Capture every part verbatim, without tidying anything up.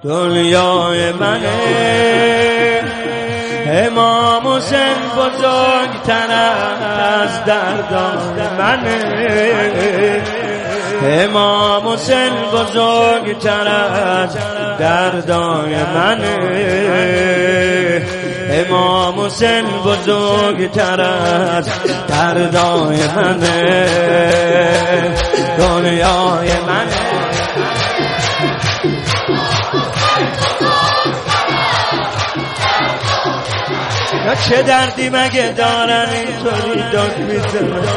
دنیای منه. امام حسین بزرگتر از دردان منه. امام حسین بزرگتر از دردان منه. امام حسین بزرگتر از دردان منه. دنیای منه. یا چه دردی مگه دارن اینطوری داد میزنن؟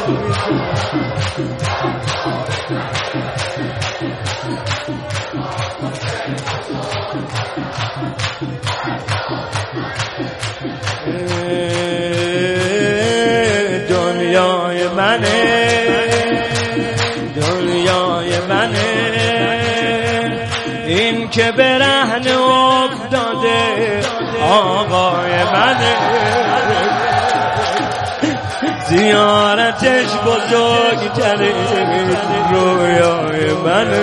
دنیای منه. دنیای منه. این که برهنه افتاده آقای منه. زیارتش بزرگتره رویای منه.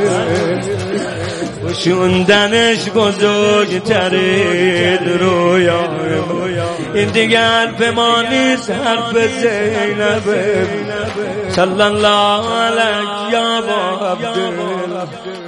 بشوندنش بزرگتره رویای منه. این دیگه حرف ما نیست، حرف زینب صلی الله علیه یا با عبدالله.